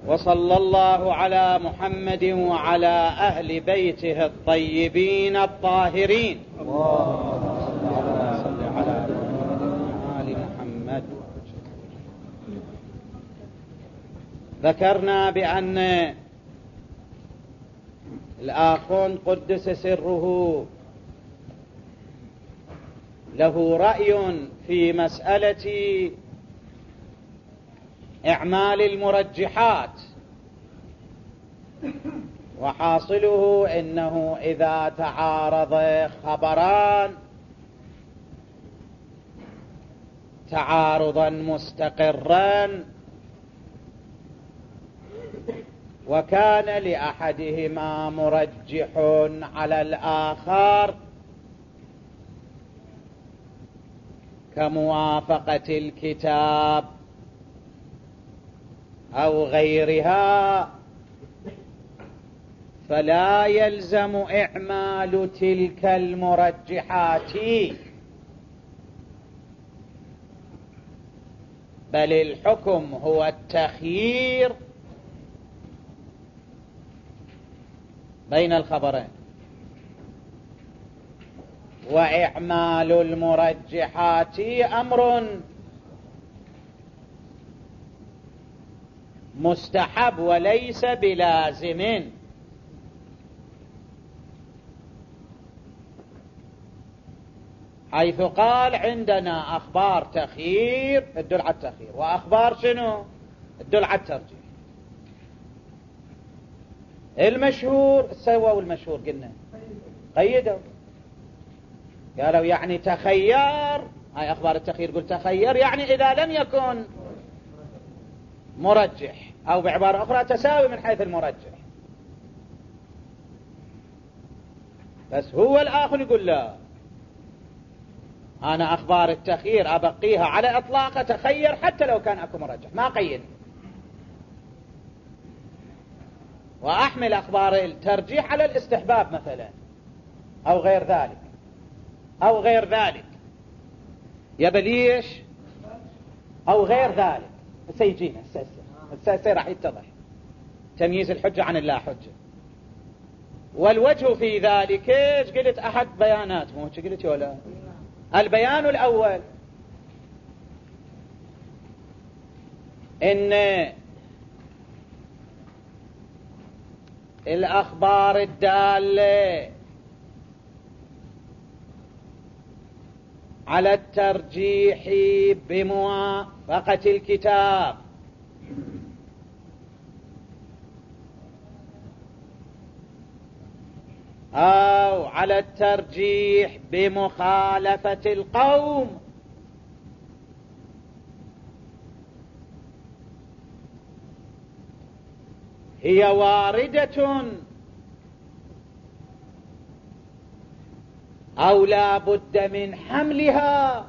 وصلى الله على محمد وعلى أهل بيته الطيبين الطاهرين. اللهم صل على آل محمد. ذكرنا بأن الآخون قدس سره له رأي في مسألة إعمال المرجحات، وحاصله إنه إذا تعارض خبران تعارضا مستقرا وكان لأحدهما مرجح على الآخر كموافقة الكتاب أو غيرها، فلا يلزم إعمال تلك المرجحات، بل الحكم هو التخيير بين الخبرين. وإعمال المرجحات أمر مستحب وليس بلازم، حيث قال عندنا أخبار تخيير تدل على التخيير، وأخبار شنو تدل على الترجيح. المشهور سووا المشهور قلنا قيدوا، قالوا يعني تخير، هاي أخبار التخيير قلت تخير يعني إذا لم يكن مرجح، أو بعبارة أخرى تساوي من حيث المرجح. بس هو الآخر يقول لا، أنا أخبار التخيير أبقيها على إطلاق تخير حتى لو كان أكو مرجح، ما قيد، وأحمل أخبار الترجيح على الاستحباب مثلا أو غير ذلك أو غير ذلك، يبليش أو غير ذلك. سيجينا الساسي راح يتضح تمييز الحجة عن اللا حجة. والوجه في ذلك ايش قلت؟ أحد بيانات، مو قلت ولا؟ البيان الأول إن الأخبار الدالة على الترجيح بموافقة الكتاب أو على الترجيح بمخالفة القوم هي واردة أو لا بد من حملها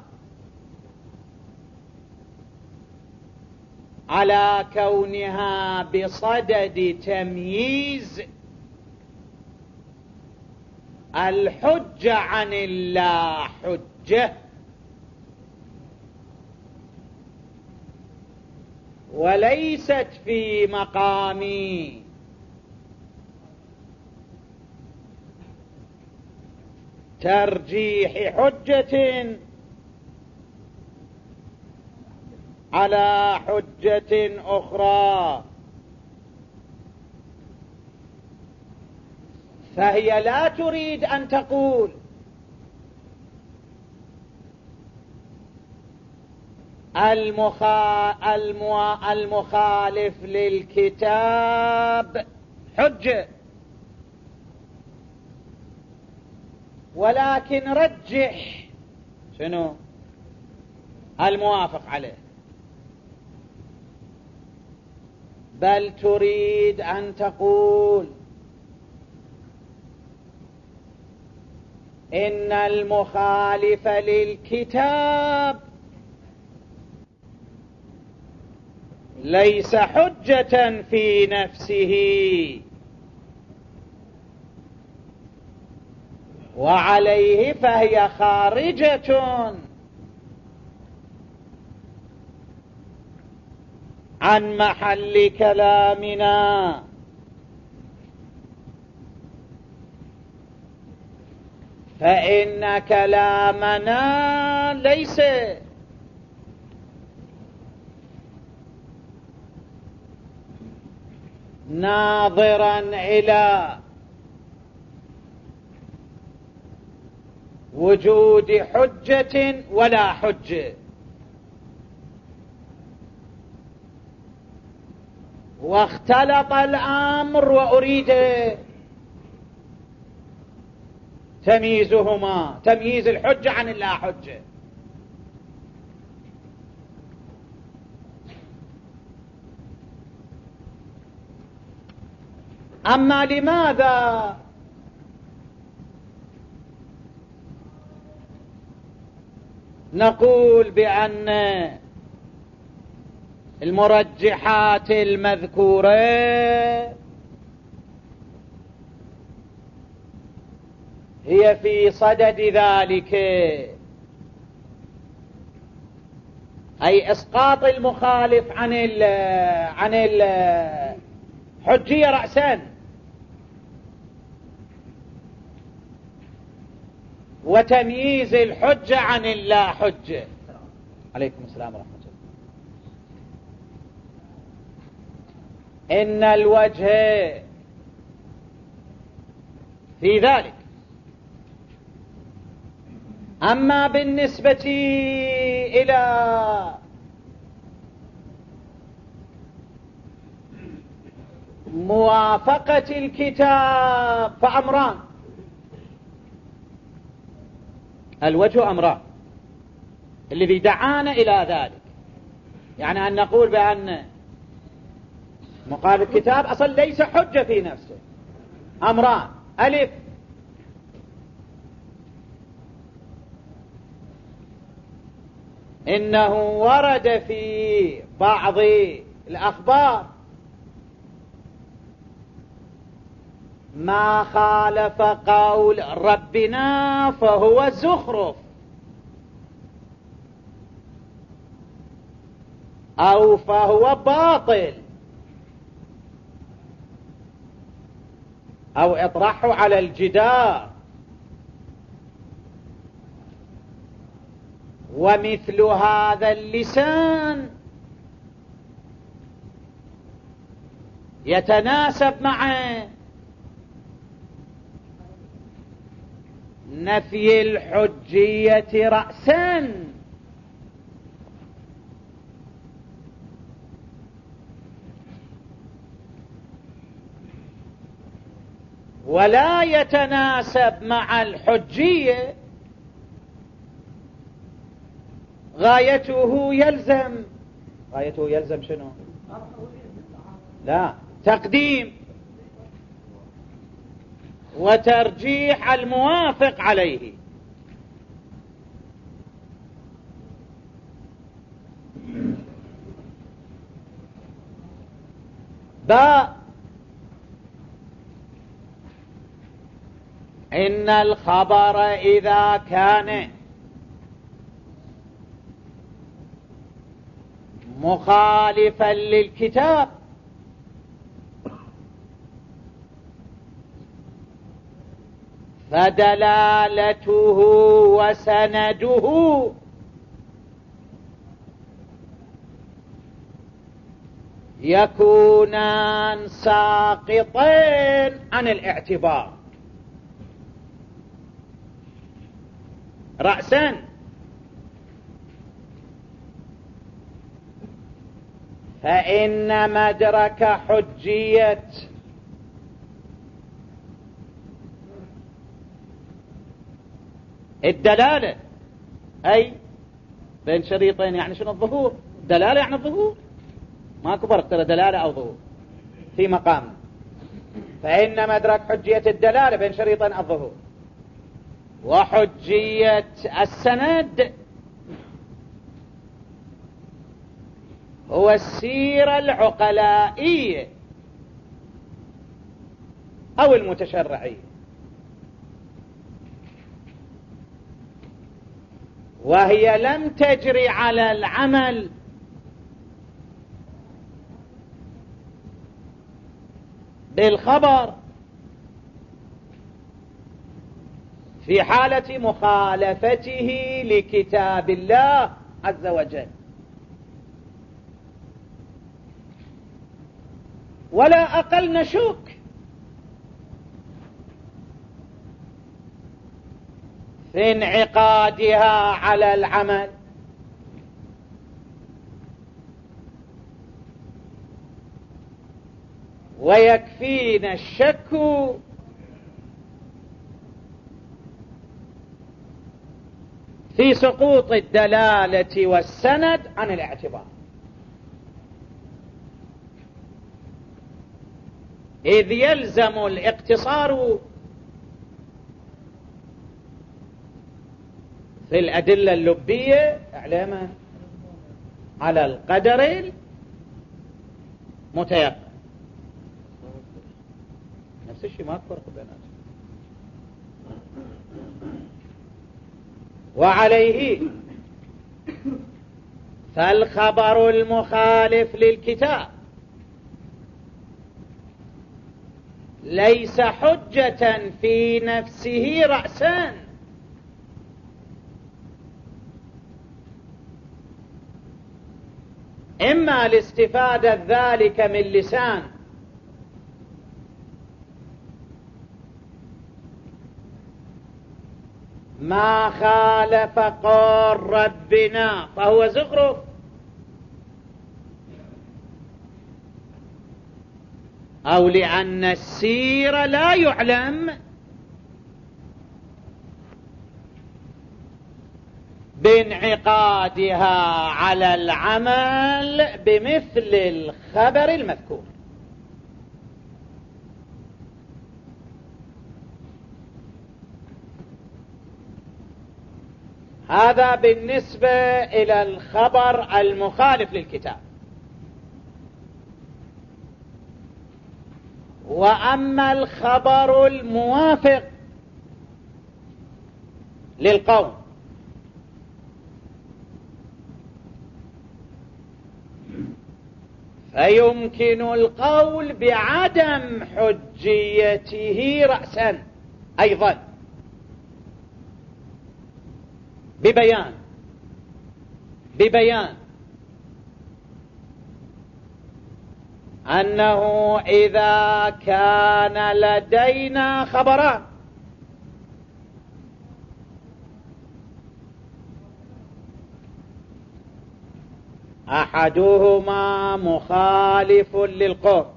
على كونها بصدد تمييز الحجة عن اللا حجة، وليست في مقام ترجيح حجة على حجة أخرى، فهي لا تريد أن تقول المخالف للكتاب حجة، ولكن رجح شنو الموافق عليه، بل تريد أن تقول إن المخالف للكتاب ليس حجة في نفسه، وعليه فهي خارجة عن محل كلامنا. فإن كلامنا ليس ناظرا إلى وجود حجة ولا حجة، واختلط الأمر وأريد تمييزهما، تمييز الحجة عن اللا حجة. أما لماذا نقول بأن المرجحات المذكورة هي في صدد ذلك، أي إسقاط المخالف عن الحجية رأسا، وتمييز الحجة عن اللا حجة. عليكم السلام ورحمة الله. إن الوجه في ذلك، أما بالنسبة إلى موافقة الكتاب فأمران. الوجه أمران الذي دعانا إلى ذلك، يعني أن نقول بأن مقابل الكتاب أصلا ليس حجة في نفسه. أمران: ألف، إنه ورد في بعض الأخبار ما خالف قول ربنا فهو زخرف، أو فهو باطل، أو اطرحه على الجدار. ومثل هذا اللسان يتناسب مع نفي الحجية رأسا، ولا يتناسب مع الحجية غايته يلزم. غايته يلزم شنو؟ لا، تقديم وترجيح الموافق عليه. باء: إن الخبر إذا كان مخالفا للكتاب فدلالته وسنده يكونان ساقطين عن الاعتبار رأسا. فإن مدرك حجية الدلالة، أي بين شريطين، يعني شنو الظهور؟ دلالة يعني الظهور، ماكو فرق ترى دلالة أو ظهور في مقام. فإن مدرك حجية الدلالة بين شريطين الظهور، وحجية السند هو السيرة العقلائية أو المتشرعية، وهي لم تجري على العمل بالخبر في حالة مخالفته لكتاب الله عز وجل، ولا أقل نشك في انعقادها على العمل، ويكفينا الشك في سقوط الدلالة والسند عن الاعتبار، إذ يلزم الاقتصار في الأدلة اللبية إعلاما على القدر المتيقن. نفس الشيء ما فرق بيناتهم. وعليه فالخبر المخالف للكتاب ليس حجة في نفسه رأسا، إما لاستفادة ذلك من لسان ما خالف قول ربنا فهو زخرف، أو لأن السير لا يعلم بانعقادها على العمل بمثل الخبر المذكور. هذا بالنسبة إلى الخبر المخالف للكتاب. وأما الخبر الموافق للقول فيمكن القول بعدم حجيته رأسا أيضا ببيان أنه إذا كان لدينا خبران أحدهما مخالف للقول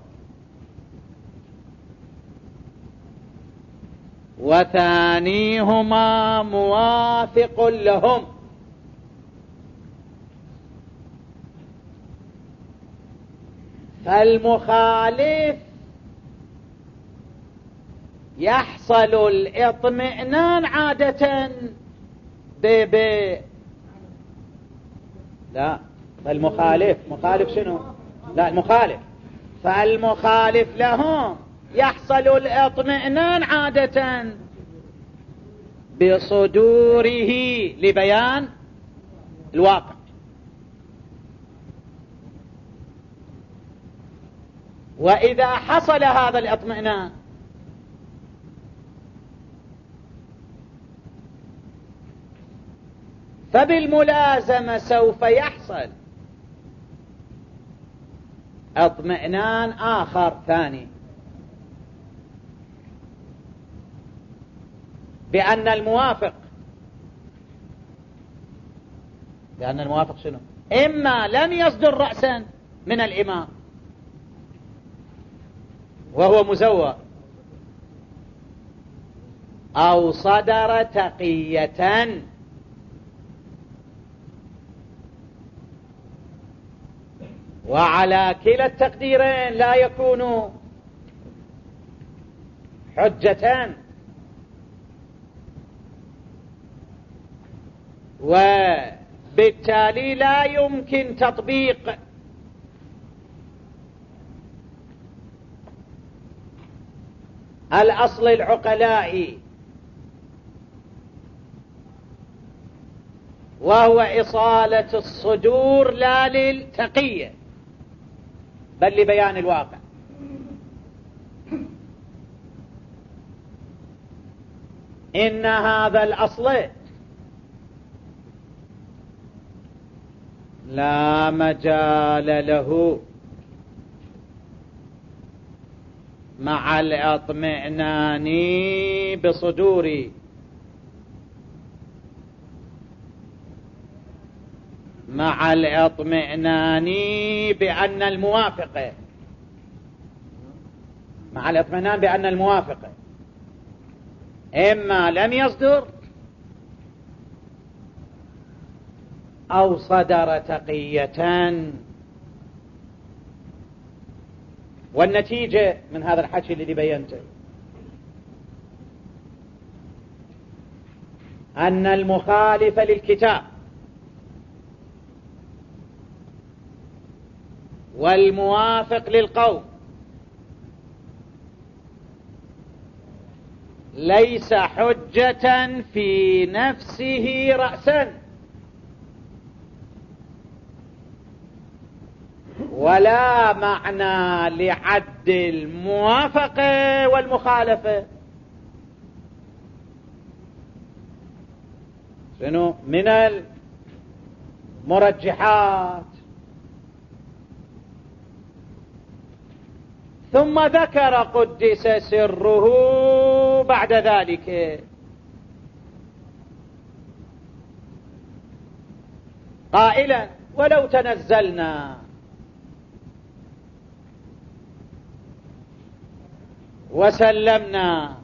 وثانيهما موافق لهم، فالمخالف يحصل الاطمئنان عادة لا مخالف شنو؟ لا المخالف، فالمخالف لهم يحصل الاطمئنان عادة بصدوره لبيان الواقع، وإذا حصل هذا الاطمئنان فبالملازمة سوف يحصل اطمئنان آخر ثاني بأن الموافق شنو؟ إما لن يصدر رأسا من الإمام وهو مزور، أو صدر تقية، وعلى كلا التقديرين لا يكون حجة، وبالتالي لا يمكن تطبيق الأصل العقلائي وهو إصالة الصدور لا للتقية بل لبيان الواقع. إن هذا الأصل لا مجال له مع الاطمئنان بصدوري مع الاطمئنان بأن الموافق مع الاطمئنان بأن الموافق إما لم يصدر أو صدر تقية. والنتيجة من هذا الحكي الذي بينته أن المخالف للكتاب والموافق للقوم ليس حجة في نفسه رأسا ولا معنى لعد الموافقة والمخالفة. شنو من المرجحات؟ ثم ذكر قدس سره بعد ذلك قائلا ولو تنزلنا وسلمنا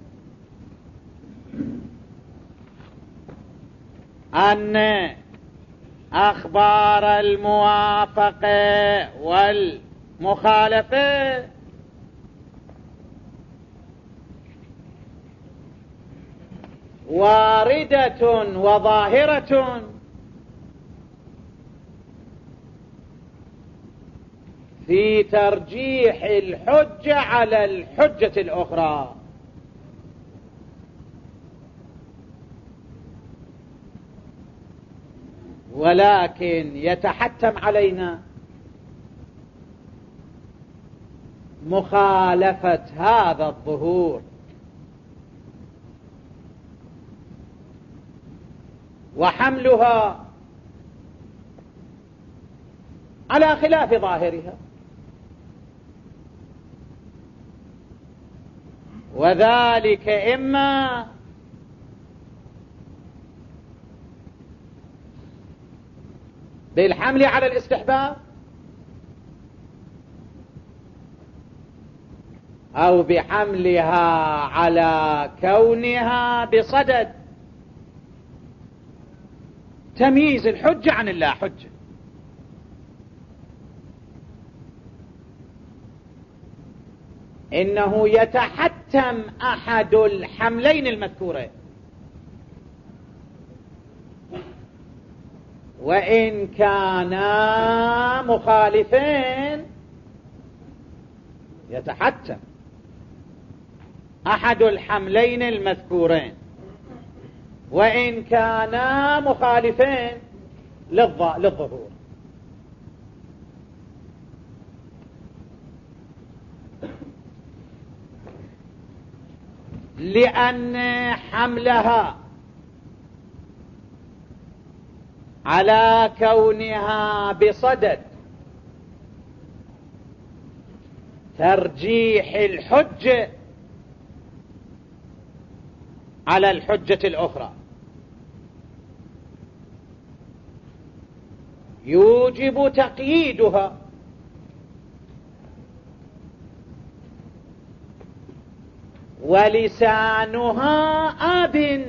أن أخبار الموافقة والمخالفة واردة وظاهرة في ترجيح الحجة على الحجة الأخرى، ولكن يتحتم علينا مخالفة هذا الظهور وحملها على خلاف ظاهرها، وذلك إما بالحمل على الاستحباب أو بحملها على كونها بصدد تمييز الحجة عن اللا حجة. إنه يتحتم أحد الحملين المذكورين، وإن كانا مخالفين يتحتم أحد الحملين المذكورين وإن كانا مخالفين للظهور. لأن حملها على كونها بصدد ترجيح الحجة على الحجة الأخرى يوجب تقييدها، ولسانها آب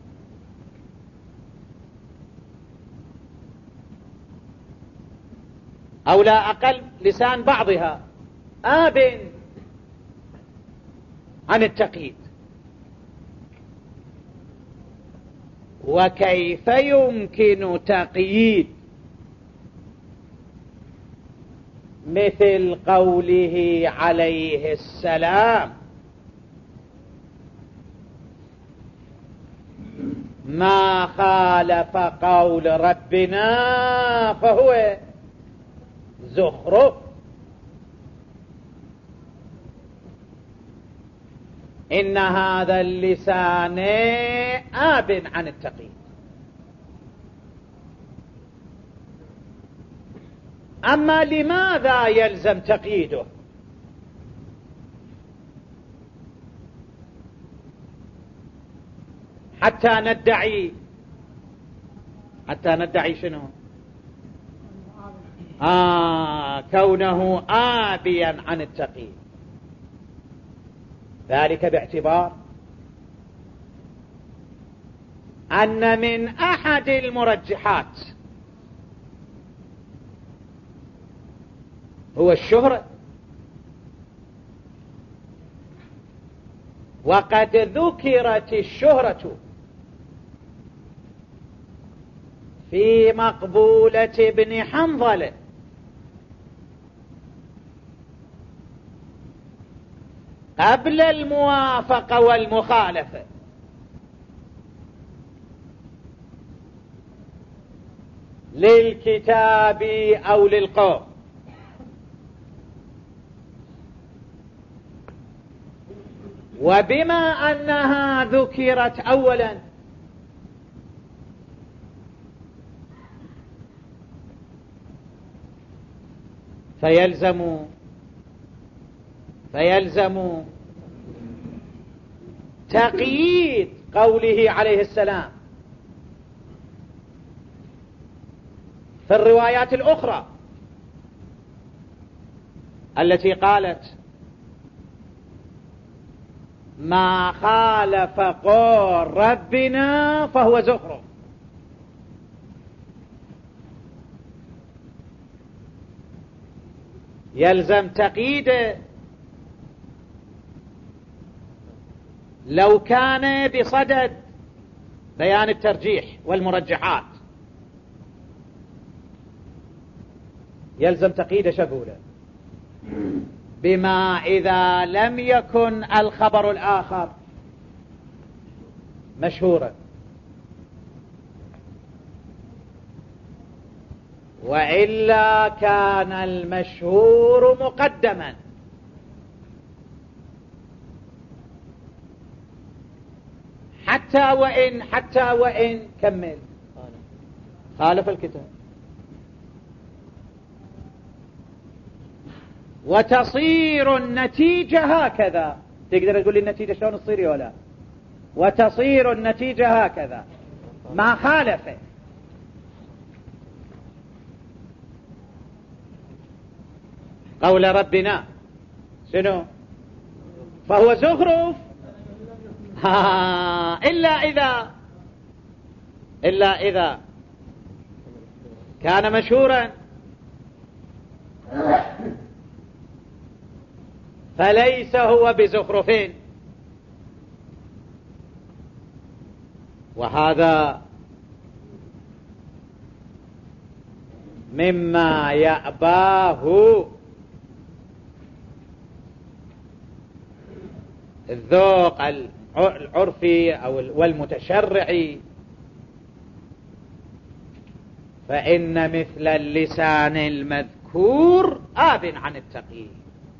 أو لا أقل لسان بعضها آب عن التقييد. وكيف يمكن تقييد مثل قوله عليه السلام ما خالف قول ربنا فهو زخرف. إن هذا اللسان آب عن التقييد. أما لماذا يلزم تقييده؟ حتى ندعي شنو؟ كونه آبيا عن التقييد. ذلك باعتبار أن من أحد المرجحات هو الشهرة، وقد ذكرت الشهرة في مقبولة ابن حنظلة قبل الموافقة والمخالفة، للكتاب أو للقوم. وبما أنها ذكرت أولا فيلزم تقييد قوله عليه السلام في الروايات الأخرى التي قالت ما خالف قول ربنا فهو زخرف. يلزم تقييده لو كان بصدد بيان الترجيح والمرجحات، يلزم تقييده شبوله بما إذا لم يكن الخبر الآخر مشهورا، وإلا كان المشهور مقدما. حتى وإن كمل خالف الكتاب. وتصير النتيجة هكذا. تقدر تقول لي النتيجة شلون تصير ولا؟ وتصير النتيجة هكذا ما خالف قول ربنا شنو فهو زخرف، إلا إذا كان مشهورا فليس هو بزخرفين. وهذا مما يأباه الذوق العرفي والمتشرعي، فإن مثل اللسان المذكور آب عن التقييد.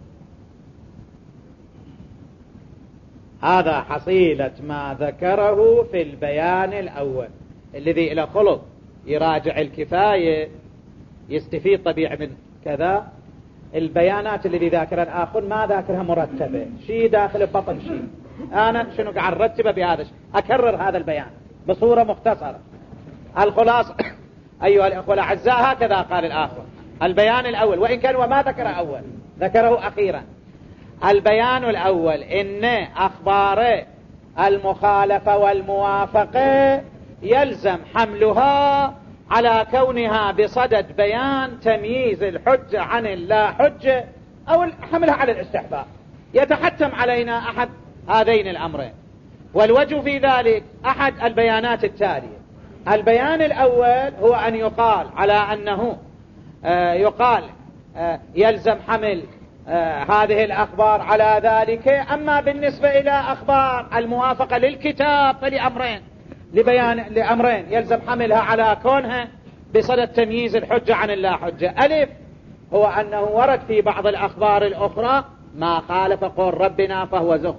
هذا حصيلة ما ذكره في البيان الأول. الذي إلى خلق يراجع الكفاية يستفيد طبيعي من كذا. البيانات الذي ذاكرها الآخر ما ذاكرها مرتبة، شيء داخل بطن شيء. أنا شنو قاعد أرتبه بهذا الشيء، أكرر هذا البيان بصورة مختصرة. الخلاصة أيها الأخوة الأعزاء هكذا قال الآخر. البيان الأول وإن كان وما ذكره أول ذكره أخيرا. البيان الأول إن أخبار المخالفة والموافقة يلزم حملها على كونها بصدد بيان تمييز الحجة عن اللا حجة، أو حملها على الاستحباب. يتحتم علينا أحد هذين الأمرين، والوجه في ذلك أحد البيانات التالية. البيان الأول هو أن يقال على أنه يقال يلزم حمل هذه الأخبار على ذلك. أما بالنسبة إلى أخبار الموافقة للكتاب فلأمرين، لأمرين يلزم حملها على كونها بصدد تمييز الحجة عن اللا حجة. ألف هو أنه ورد في بعض الأخبار الأخرى ما خالف قول ربنا فهو زخرف.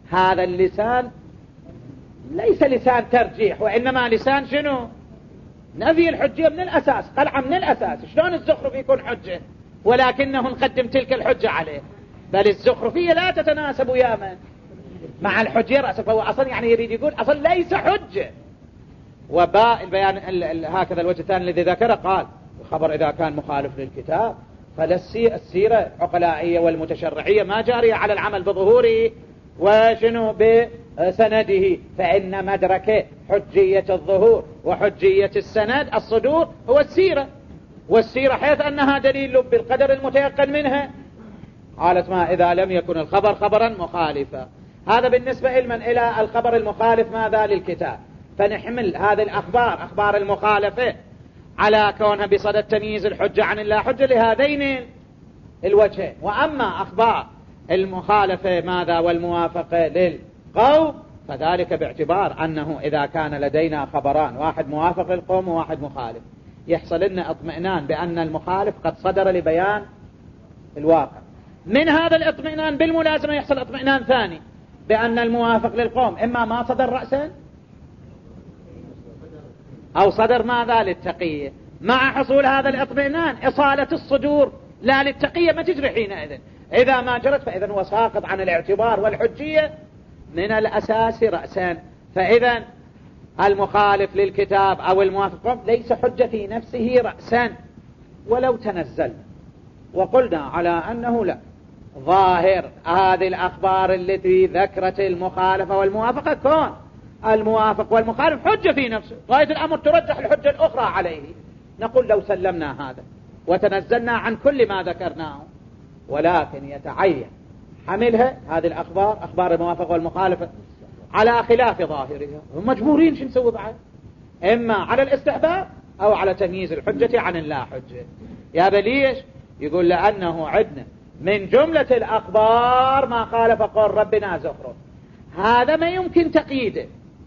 هذا اللسان ليس لسان ترجيح، وإنما لسان شنو؟ نفي الحجية من الأساس، قلعة من الأساس. شلون الزخرف يكون حجة ولكنه نقدم تلك الحجة عليه؟ بل الزخرفية لا تتناسب يا من مع الحجية رأسا، فهو أصلا يعني يريد يقول أصلا ليس حجة. وباء البيان هكذا الوجه الثاني الذي ذكره، قال الخبر إذا كان مخالف للكتاب فالسيرة عقلائية والمتشرعية ما جارية على العمل بظهوره وشنو بسنده، فإن مدرك حجية الظهور وحجية السند الصدور هو السيرة، والسيرة حيث أنها دليل بالقدر المتيقن منها، قالت ما إذا لم يكن الخبر خبرا مخالفا. هذا بالنسبة إلى الخبر المخالف ماذا للكتاب. فنحمل هذه الأخبار أخبار المخالفة على كونها بصدد تمييز الحجة عن اللا حجة لهذين الوجهين. وأما أخبار المخالفة ماذا والموافقة للقوم فذلك باعتبار أنه إذا كان لدينا خبران، واحد موافق للقوم وواحد مخالف، يحصل لنا اطمئنان بأن المخالف قد صدر لبيان الواقع. من هذا الاطمئنان بالملازمة يحصل اطمئنان ثاني بأن الموافق للقوم إما ما صدر رأسا أو صدر ماذا للتقية. مع حصول هذا الاطمئنان إصالة الصدور لا للتقية ما تجري حينئذ. إذا ما جرت فإذا هو ساقط عن الاعتبار والحجية من الأساس رأسا. فإذا المخالف للكتاب أو الموافق ليس حجة في نفسه رأسا. ولو تنزل وقلنا على أنه لا، ظاهر هذه الأخبار التي ذكرت المخالفة والموافقة كون الموافق والمخالف حجة في نفسه، غاية الأمر ترجح الحجة الأخرى عليه، نقول لو سلمنا هذا وتنزلنا عن كل ما ذكرناه، ولكن يتعين حملها هذه الأخبار أخبار الموافق والمخالفة على خلاف ظاهرها، هم مجبورين شو نسوي بعد؟ إما على الاستحباب أو على تمييز الحجة عن اللا حجة. يا بليش يقول لأنه عندنا من جملة الأخبار ما خالف قول ربنا زخرف، هذا ما يمكن تقييده،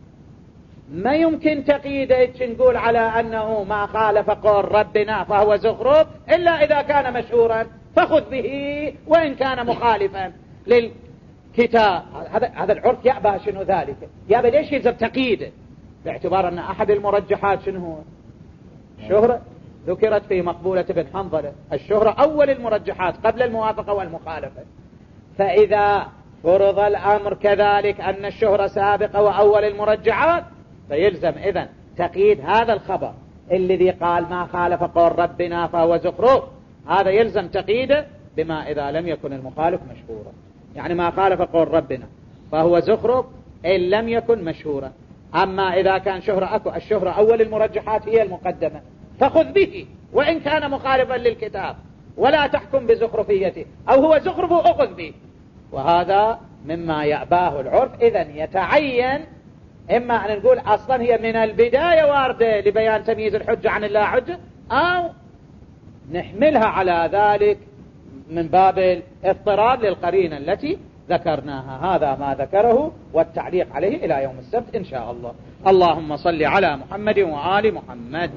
ما يمكن تقييده نقول على أنه ما خالف قول ربنا فهو زخرف إلا إذا كان مشهورا فخذ به وإن كان مخالفا للكتاب. هذا العرف يأبى شنو ذلك، يأبى ليش يلزم تقييده باعتبار أن أحد المرجحات شنو هو الشهرة، ذكرت في مقبولة بن حنظلة الشهرة أول المرجحات قبل الموافقة والمخالفة. فإذا فرض الأمر كذلك أن الشهرة سابقة وأول المرجحات فيلزم إذن تقييد هذا الخبر الذي قال ما خالف قول ربنا فهو زخرف، هذا يلزم تقييده بما إذا لم يكن المخالف مشهورا. يعني ما خالف قول ربنا فهو زخرف إن لم يكن مشهورا. أما إذا كان شهرة أكو الشهرة أول المرجحات هي المقدمة فخذ به وإن كان مخالفا للكتاب ولا تحكم بزخرفيته، أو هو زخرف أخذ به. وهذا مما يأباه العرف. إذن يتعين إما أن نقول أصلا هي من البداية واردة لبيان تمييز الحجة عن اللا حجة، أو نحملها على ذلك من باب الاضطراد للقرينة التي ذكرناها. هذا ما ذكره والتعليق عليه إلى يوم السبت إن شاء الله. اللهم صل على محمد وآل محمد.